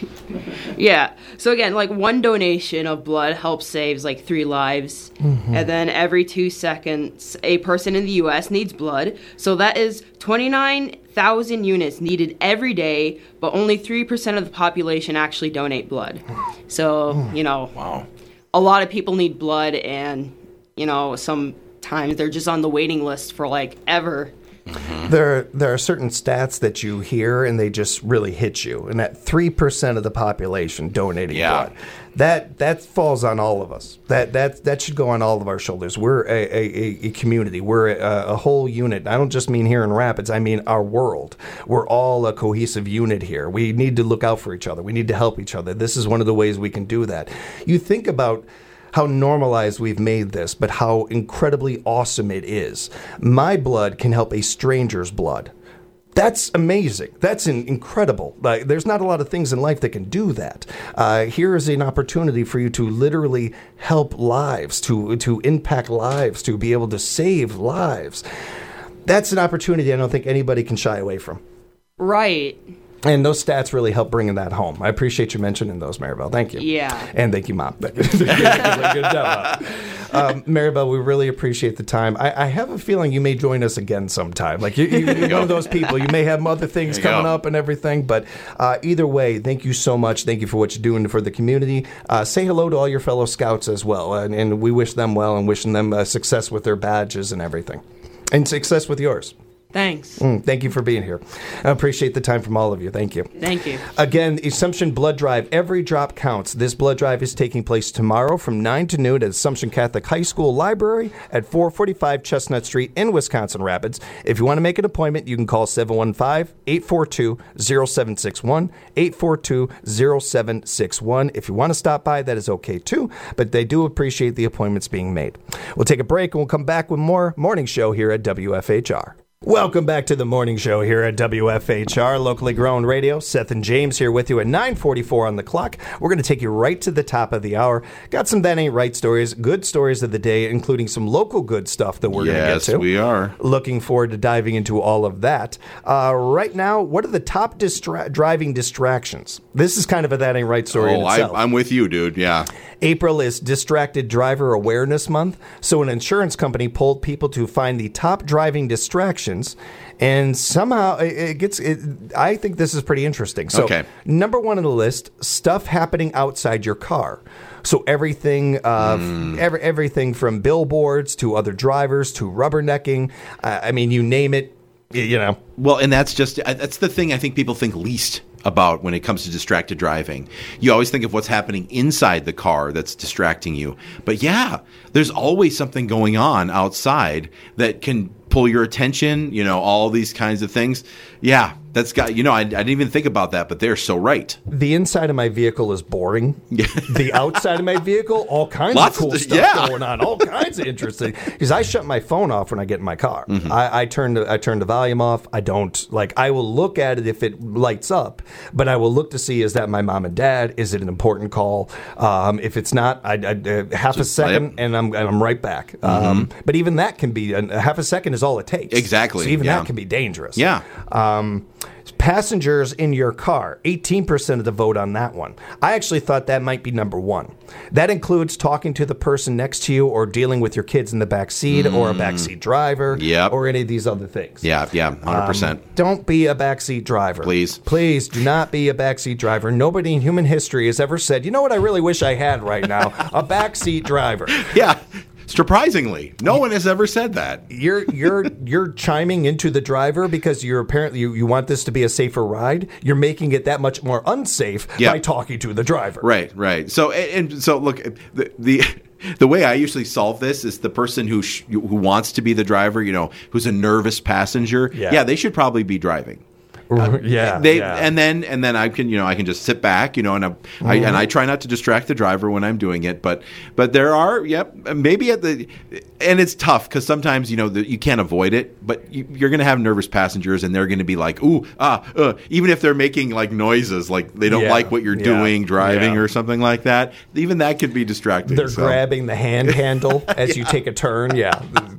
Yeah. So again, like one donation of blood helps saves like three lives. Mm-hmm. And then every two seconds, a person in the U S needs blood. So that is twenty-nine thousand units needed every day, but only three percent of the population actually donate blood. So, you know, Wow. a lot of people need blood, and, you know, sometimes they're just on the waiting list for like ever. There, there are certain stats that you hear and they just really hit you. And that three percent of the population donating Yeah. blood, that that falls on all of us. That that that should go on all of our shoulders. We're a, a, a community. We're a, a whole unit. I don't just mean here in Rapids. I mean our world. We're all a cohesive unit here. We need to look out for each other. We need to help each other. This is one of the ways we can do that. You think about how normalized we've made this, but how incredibly awesome it is. My blood can help a stranger's blood. That's amazing. That's in, incredible. Like, there's not a lot of things in life that can do that. Uh, here is an opportunity for you to literally help lives, to to impact lives, to be able to save lives. That's an opportunity I don't think anybody can shy away from. Right. And those stats really help bringing that home. I appreciate you mentioning those, Maribel. Thank you. Yeah. And thank you, Mom. Good job, Mom. Um, Maribel, we really appreciate the time. I, I have a feeling you may join us again sometime. Like you, you, you're one of those people. You may have other things There you coming go. up and everything. But uh, either way, thank you so much. Thank you for what you're doing for the community. Uh, say hello to all your fellow scouts as well. And, and we wish them well and wishing them uh, success with their badges and everything. And success with yours. Thanks. Mm, thank you for being here. I appreciate the time from all of you. Thank you. Thank you. Again, Assumption Blood Drive. Every drop counts. This blood drive is taking place tomorrow from nine to noon at Assumption Catholic High School Library at four forty-five Chestnut Street in Wisconsin Rapids. If you want to make an appointment, you can call seven one five, eight four two, zero seven six one, eight four two, zero seven six one. If you want to stop by, that is okay too, but they do appreciate the appointments being made. We'll take a break and we'll come back with more Morning Show here at W F H R. Welcome back to the morning show here at W F H R, locally grown radio. Seth and James here with you at nine forty-four on the clock. We're going to take you right to the top of the hour. Got some That Ain't Right stories, good stories of the day, including some local good stuff that we're going to get Yes, to. we are. Looking forward to diving into all of that. Uh, right now, what are the top distra- driving distractions? This is kind of a That Ain't Right story in Oh, itself. I, I'm with you, dude. Yeah. April is Distracted Driver Awareness Month, so an insurance company polled people to find the top driving distractions, and somehow it it gets. It, I think this is pretty interesting. So, Okay. number one on the list: stuff happening outside your car. So everything, uh, Hmm. every, everything from billboards to other drivers to rubbernecking. Uh, I mean, you name it. y- You know. Well, and that's just that's the thing I think people think least about when it comes to distracted driving. You always think of what's happening inside the car that's distracting you. But yeah, there's always something going on outside that can pull your attention, you know, all these kinds of things. Yeah, that's got, you know, I, I didn't even think about that, but they're so right. The inside of my vehicle is boring. The outside of my vehicle, all kinds Lots of cool of- stuff yeah. going on, all kinds of interesting. Because I shut my phone off when I get in my car. Mm-hmm. I, I turn the I turn the volume off. I don't like. I will look at it if it lights up, but I will look to see, is that my mom and dad? Is it an important call? Um, if it's not, I, I uh, half a second yep. and I'm and I'm right back. Um, but even that can be a half a second is all it takes. Exactly, So even yeah. that can be dangerous. Yeah. Um, passengers in your car, eighteen percent of the vote on that one. I actually thought that might be number one. That includes talking to the person next to you or dealing with your kids in the back seat or a backseat driver Yep. or any of these other things. Yeah, yeah, one hundred percent. Um, don't be a backseat driver. Please. Please do not be a backseat driver. Nobody in human history has ever said, you know what I really wish I had right now? A backseat driver. Yeah. Surprisingly, no one has ever said that. You're you're you're chiming into the driver because you're apparently you, you want this to be a safer ride. You're making it that much more unsafe Yeah. by talking to the driver. Right, right. So and, and so look, the, the the way I usually solve this is the person who sh- who wants to be the driver, you know, who's a nervous passenger. Yeah. Yeah, they should probably be driving. yeah. They yeah. and then and then I can you know I can just sit back you know and I, I and I try not to distract the driver when I'm doing it, but but there are yep maybe at the and it's tough because sometimes you know the, you can't avoid it, but you, you're going to have nervous passengers and they're going to be like ooh ah uh, even if they're making like noises like they don't Yeah, like what you're yeah, doing driving yeah. or something like that, even that could be distracting. They're so. grabbing the hand handle as you take a turn. Yeah.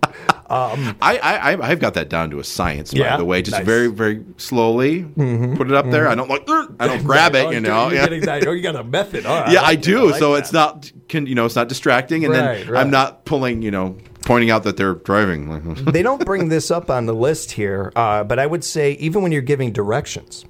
Um, I, I I've got that down to a science, by Yeah? the way. Just Nice. very very slowly put it up there. I don't like I don't grab it, Oh, you dude, know. you're Yeah. getting that- oh, you got a method. All right, Yeah, I like it. do. like so that. it's not can you know it's not distracting, and Right, then right. I'm not pulling you know pointing out that they're driving. They don't bring this up on the list here, uh, but I would say even when you're giving directions,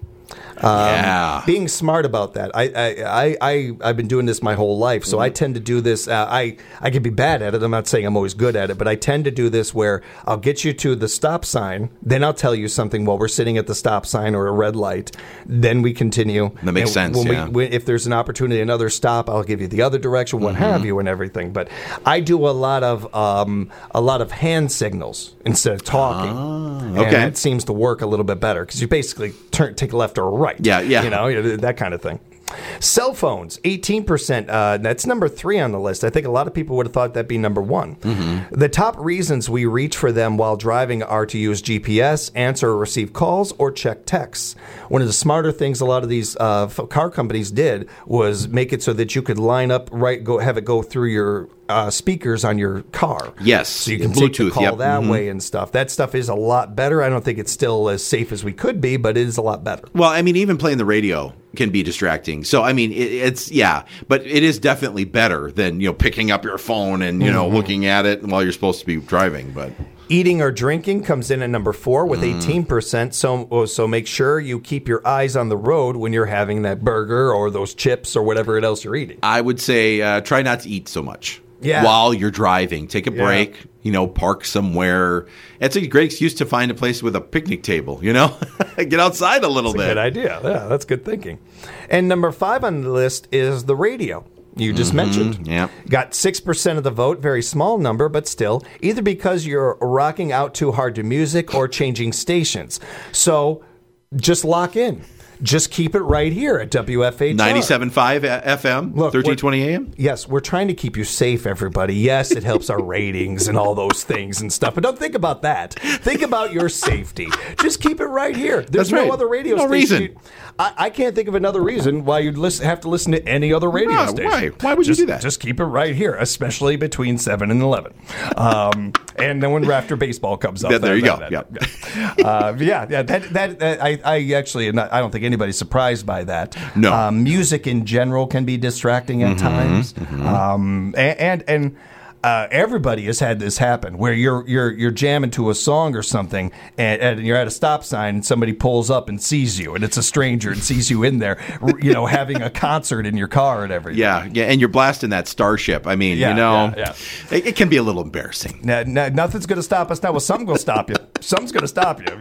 yeah. being smart about that. I, I, I, I, I've been doing this my whole life, so I tend to do this. Uh, I, I can be bad at it. I'm not saying I'm always good at it, but I tend to do this where I'll get you to the stop sign, then I'll tell you something while we're sitting at the stop sign or a red light. Then we continue. That makes And sense, When yeah. we, when, if there's an opportunity, another stop, I'll give you the other direction, what Mm-hmm. have you, and everything. But I do a lot of um, a lot of hand signals instead of talking. okay. And it seems to work a little bit better because you basically turn, take a left or a right. Yeah, yeah. You know, that kind of thing. Cell phones, eighteen percent. Uh, that's number three on the list. I think a lot of people would have thought that'd be number one. Mm-hmm. The top reasons we reach for them while driving are to use G P S, answer or receive calls, or check texts. One of the smarter things a lot of these uh, f- car companies did was make it so that you could line up, right, go have it go through your uh, speakers on your car. Yes, So you can take the Bluetooth, call yep. that Mhm. way and stuff. That stuff is a lot better. I don't think it's still as safe as we could be, but it is a lot better. Well, I mean, even playing the radio can be distracting. So, I mean, it, it's yeah, but it is definitely better than you know picking up your phone and you know looking at it while you're supposed to be driving. But Eating or drinking comes in at number four with Mm. eighteen percent. So, oh, so make sure you keep your eyes on the road when you're having that burger or those chips or whatever else you're eating. I would say uh, try not to eat so much Yeah. while you're driving. Take a Yeah. break. You know, park somewhere. It's a great excuse to find a place with a picnic table. You know, get outside a little That's a bit. good idea. Yeah, that's good thinking. And number five on the list is the radio. You just mentioned. yeah. Got six percent of the vote, very small number, but still, either because you're rocking out too hard to music or changing stations. So just lock in. Just keep it right here at W F H R. ninety-seven point five F M, Look, thirteen what- twenty A M. Yes, we're trying to keep you safe, everybody. Yes, it helps our ratings and all those things and stuff. But don't think about that. Think about your safety. Just keep it right here. There's That's no right. other radio No station. reason. you- I, I can't think of another reason why you'd listen, have to listen to any other radio Why? station. Why? Why would you Just- do that? Just keep it right here, especially between seven and eleven. Um, and then when after baseball comes up, Yeah, there that- you go. that- Yeah. that- uh, yeah, yeah. That, that, that I, I actually, am not, I don't think anybody's surprised by that. No. Um, music in general can be distracting at times, um, and and. and uh, everybody has had this happen where you're you're you're jamming to a song or something, and, and you're at a stop sign, and somebody pulls up and sees you, and it's a stranger and sees you in there, you know, having a concert in your car and everything. Yeah, yeah, and you're blasting that Starship. I mean, Yeah, you know, yeah, It, it can be a little embarrassing. Now, now, nothing's going to stop us now. Well, something's going to stop you. Something's going to stop you,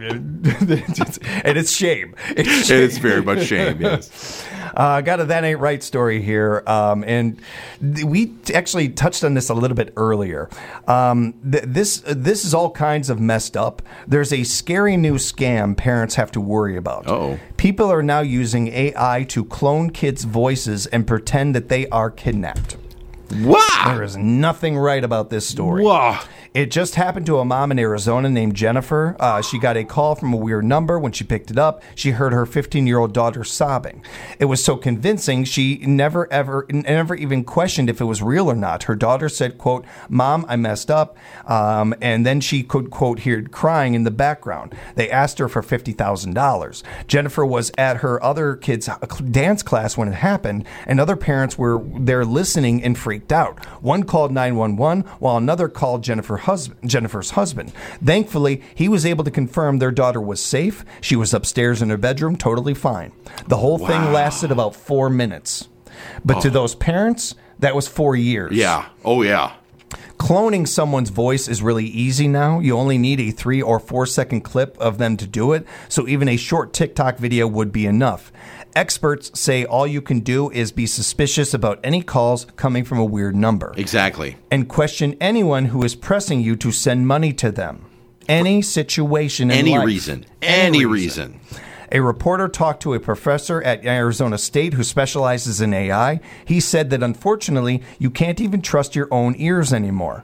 and it's shame. It's shame. It's very much shame. Yes. I uh, got a That Ain't Right story here, um, and th- we t- actually touched on this a little bit earlier. Um, th- this uh, this is all kinds of messed up. There's a scary new scam parents have to worry about. Uh-oh. People are now using A I to clone kids' voices and pretend that they are kidnapped. Wow. There is nothing right about this story. Wow. It just happened to a mom in Arizona named Jennifer. Uh, she got a call from a weird number. When she picked it up, she heard her fifteen-year-old daughter sobbing. It was so convincing, she never ever, never even questioned if it was real or not. Her daughter said, quote, "Mom, I messed up." Um, and then she could, quote, hear crying in the background. They asked her for fifty thousand dollars. Jennifer was at her other kid's dance class when it happened, and other parents were there listening and freaked out. One called nine one one, while another called Jennifer husband, Jennifer's husband. Thankfully, he was able to confirm their daughter was safe. She was upstairs in her bedroom, totally fine. The whole thing lasted about four minutes. But Oh. to those parents, that was four years. Yeah. Oh, yeah. Cloning someone's voice is really easy now. You only need a three or four second clip of them to do it, so even a short TikTok video would be enough. Experts say all you can do is be suspicious about any calls coming from a weird number Exactly. and question anyone who is pressing you to send money to them. Any situation in Any life. reason. Any reason. A reporter talked to a professor at Arizona State who specializes in A I. He said that unfortunately, you can't even trust your own ears anymore.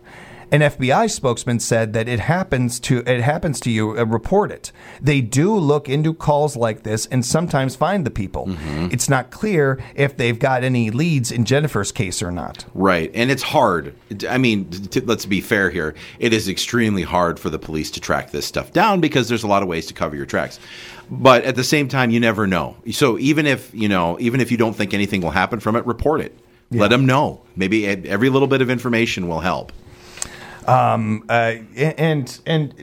An F B I spokesman said that it happens to it happens to you, uh, report it. They do look into calls like this and sometimes find the people. Mm-hmm. It's not clear if they've got any leads in Jennifer's case or not. Right, and it's hard. I mean, t- let's be fair here. It is extremely hard for the police to track this stuff down because there's a lot of ways to cover your tracks. But at the same time, you never know. So even if you know, even if you don't think anything will happen from it, report it. Yeah. Let them know. Maybe every little bit of information will help. Um, uh, and and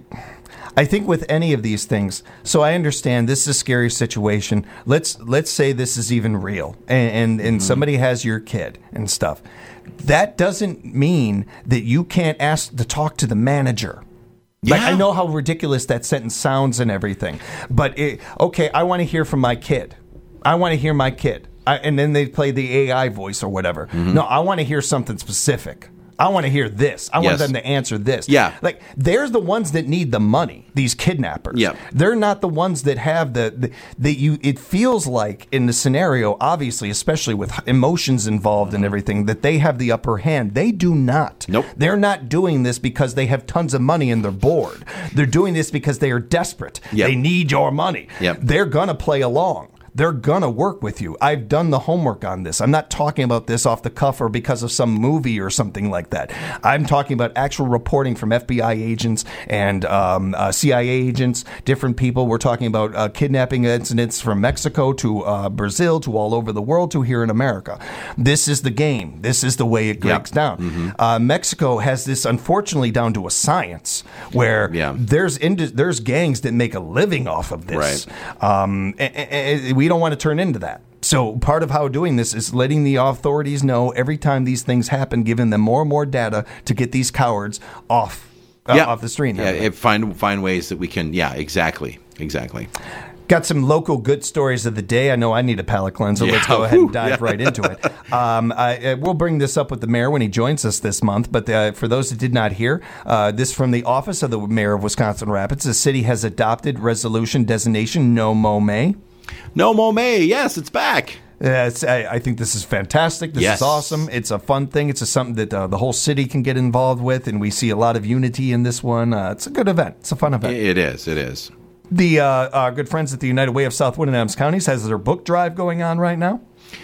I think with any of these things, so I understand this is a scary situation. Let's let's say this is even real, and and, and mm-hmm. somebody has your kid and stuff. That doesn't mean that you can't ask to talk to the manager. Like, yeah. I know how ridiculous that sentence sounds and everything, but it, okay, I want to hear from my kid. I want to hear my kid, I, and then they play the A I voice or whatever. Mm-hmm. No, I want to hear something specific. I want to hear this. I want yes. them to answer this. Yeah. Like, they're the ones that need the money, these kidnappers. Yeah. They're not the ones that have the, the, the you, it feels like in the scenario, obviously, especially with emotions involved and everything, that they have the upper hand. They do not. Nope. They're not doing this because they have tons of money and they're bored. They're doing this because they are desperate. Yep. They need your money. Yep. They're going to play along. They're going to work with you. I've done the homework on this. I'm not talking about this off the cuff or because of some movie or something like that. I'm talking about actual reporting from F B I agents and um, uh, C I A agents, different people. We're talking about uh, kidnapping incidents from Mexico to uh, Brazil to all over the world to here in America. This is the game. This is the way it breaks yep. down. Mm-hmm. Uh, Mexico has this, unfortunately, down to a science where yeah. there's ind- there's gangs that make a living off of this. Right. Um, and, and we We don't want to turn into that. So part of how doing this is letting the authorities know every time these things happen, giving them more and more data to get these cowards off uh, yeah. off the street. Yeah, it, find find ways that we can. Yeah, exactly, exactly. Got some local good stories of the day. I know I need a palate cleanser. Yeah. Let's go ahead and Whew. dive Yeah. right into it. Um, I, we'll bring this up with the mayor when he joins us this month. But uh, for those that did not hear, uh, this from the office of the mayor of Wisconsin Rapids. The city has adopted resolution designation No Mo May. No Mo May. Yes, it's back. Uh, it's, I, I think this is fantastic. This yes. is awesome. It's a fun thing. It's a, something that uh, the whole city can get involved with, and we see a lot of unity in this one. Uh, it's a good event. It's a fun event. It is. It is. The uh, our good friends at the United Way of South Wood and Adams Counties has their book drive going on right now.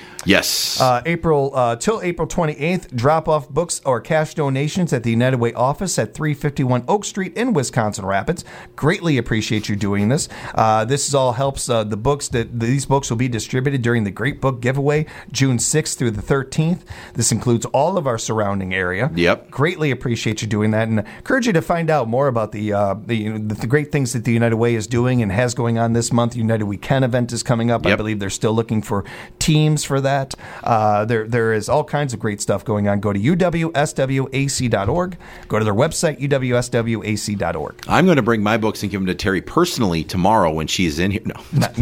Yes. Uh, April uh, till April twenty-eighth, drop off books or cash donations at the United Way office at three fifty-one Oak Street in Wisconsin Rapids. Greatly appreciate you doing this. Uh, this is all helps uh, the books that these books will be distributed during the Great Book Giveaway June sixth through the thirteenth. This includes all of our surrounding area. Yep. Greatly appreciate you doing that, and encourage you to find out more about the uh, the, the great things that the United Way is doing and has going on this month. United Weekend event is coming up. Yep. I believe they're still looking for teams for that. That. Uh, there, there is all kinds of great stuff going on. Go to U W S W A C dot org. Go to their website, U W S W A C dot org. I'm going to bring my books and give them to Terry personally tomorrow when she's in here. No.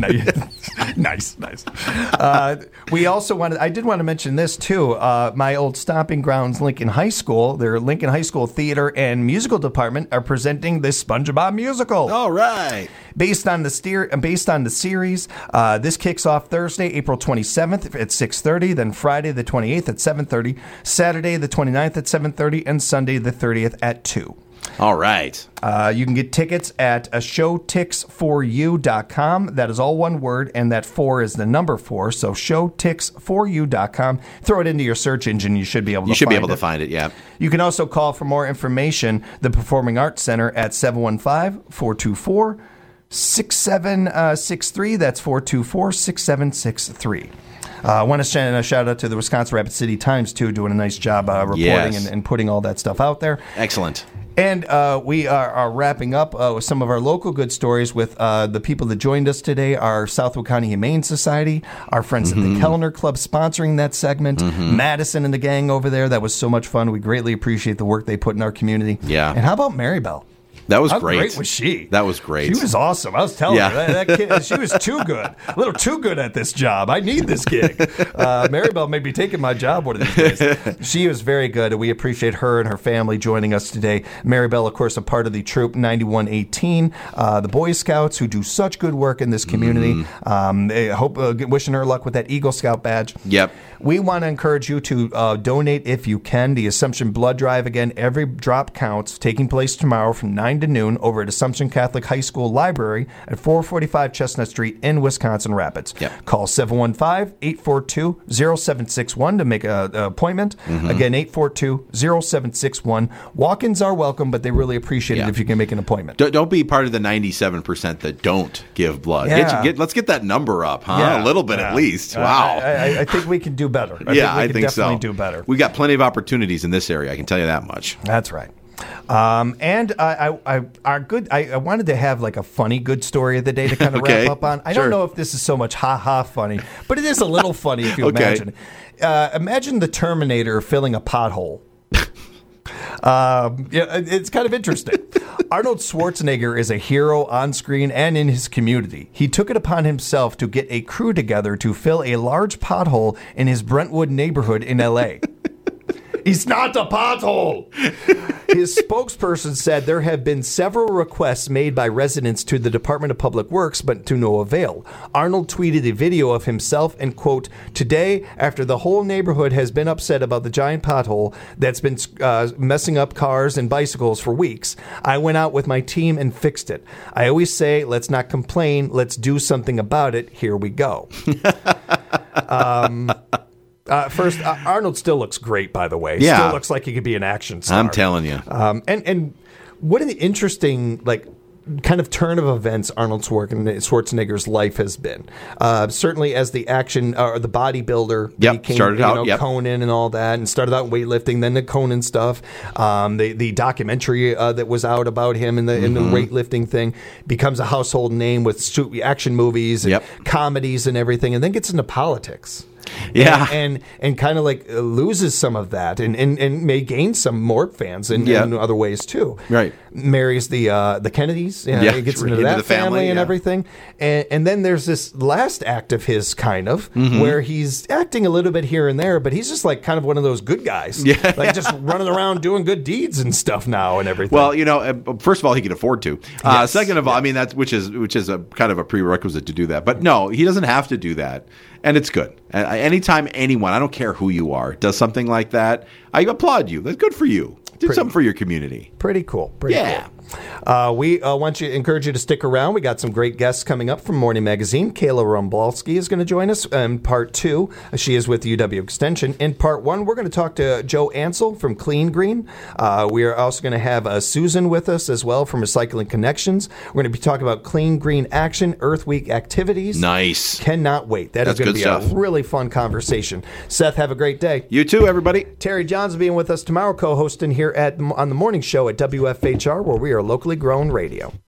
nice, nice. Uh, we also wanted, I did want to mention this too. Uh, my old stomping grounds, Lincoln High School, their Lincoln High School Theater and Musical Department are presenting the SpongeBob musical. All right. Based on the steer, based on the series, uh, this kicks off Thursday, April twenty-seventh at six thirty, then Friday the twenty-eighth at seven thirty, Saturday the twenty-ninth at seven thirty, and Sunday the thirtieth at two. All right. Uh, you can get tickets at a show tix for you dot com. That is all one word, and that four is the number four. So show tix for you dot com. Throw it into your search engine. You should be able to You should find be able it. to find it, yeah. You can also call for more information, the Performing Arts Center at seven one five, four two four, six seven six three. That's four two four, six seven six three. Uh, I want to send a shout out to the Wisconsin Rapid City Times, too, doing a nice job uh, reporting Yes. and, and putting all that stuff out there. Excellent. And uh, we are, are wrapping up uh, with some of our local good stories with uh, the people that joined us today, our Southwood County Humane Society, our friends Mm-hmm. at the Kellner Club sponsoring that segment, Mm-hmm. Madison and the gang over there. That was so much fun. We greatly appreciate the work they put in our community. Yeah. And how about Marybelle? That was How great. great was she? That was great. She was awesome. I was telling Yeah. her that, that kid, she was too good, a little too good at this job. I need this gig. Uh, Maribel may be taking my job one of these days. She was very good. We appreciate her and her family joining us today. Maribel, of course, a part of the Troop ninety-one eighteen, uh, the Boy Scouts who do such good work in this community. Mm. Um, I hope uh, wishing her luck with that Eagle Scout badge. Yep. We want to encourage you to uh, donate if you can. The Assumption Blood Drive, again, every drop counts, taking place tomorrow from nine to noon over at Assumption Catholic High School Library at four forty-five Chestnut Street in Wisconsin Rapids. Yep. Call seven one five, eight four two, zero seven six one to make an appointment. Mm-hmm. Again, eight four two, zero seven six one. Walk-ins are welcome, but they really appreciate Yeah. it if you can make an appointment. Don't, don't be part of the ninety-seven percent that don't give blood. Yeah. Get, get, let's get that number up, huh? Yeah. A little bit Yeah. at least. Uh, Wow. I, I, I think we can do better. I yeah, think we I can think definitely so. do better. We got plenty of opportunities in this area. I can tell you that much. That's right. Um, and I, I, I, our good. I, I wanted to have like a funny good story of the day to kind of Okay, wrap up on. I sure. don't know if this is so much ha ha funny, but it is a little funny if you Okay. imagine. Uh, imagine the Terminator filling a pothole. Um, yeah, it's kind of interesting. Arnold Schwarzenegger is a hero on screen and in his community. He took it upon himself to get a crew together to fill a large pothole in his Brentwood neighborhood in L A. He's not a pothole. His spokesperson said there have been several requests made by residents to the Department of Public Works, but to no avail. Arnold tweeted a video of himself and, quote, "Today, after the whole neighborhood has been upset about the giant pothole that's been uh, messing up cars and bicycles for weeks, I went out with my team and fixed it. I always say, let's not complain, let's do something about it. Here we go." um... Uh, first, uh, Arnold still looks great, by the way. Yeah. Still looks like he could be an action star. I'm telling you. Um, and, and what an interesting, like, kind of turn of events Arnold Schwarzenegger's life has been. Uh, certainly as the action, or uh, the bodybuilder. Yep, he came, started you out, know, yep. Conan and all that, and started out weightlifting, then the Conan stuff. Um, the, the documentary uh, that was out about him and the, mm-hmm. and the weightlifting thing becomes a household name with stu- action movies and Yep. comedies and everything, and then gets into politics. Yeah. And and, and kind of like uh, loses some of that and, and, and may gain some more fans in, Yeah. in other ways too. Right. Marries the uh, the Kennedys. You know, Yeah, he gets into into that the family, family, and yeah. everything. And, and then there's this last act of his kind of Mm-hmm. where he's acting a little bit here and there, but he's just like kind of one of those good guys. Yeah. Like just running around doing good deeds and stuff now and everything. Well, you know, uh, first of all, he can afford to. Uh, Yes. second of all, I mean, that's which is which is a kind of a prerequisite to do that. But no, he doesn't have to do that, and it's good. Uh, anytime anyone, I don't care who you are, does something like that, I applaud you. That's good for you. Did Pretty- something for your community. Pretty cool. Pretty Yeah. cool. Uh, we uh, want you encourage you to stick around. We got some great guests coming up from Morning Magazine. Kayla Rombolski is going to join us in part two. She is with U W Extension. In part one, we're going to talk to Joe Ansel from Clean Green. Uh, we are also going to have uh, Susan with us as well from Recycling Connections. We're going to be talking about Clean Green Action, Earth Week activities. Nice. Cannot wait. That That's is going to good be stuff. a really fun conversation. Seth, have a great day. You too, everybody. Terry Johns being with us tomorrow, co-hosting here at on the morning show at W F H R, where we are locally grown radio.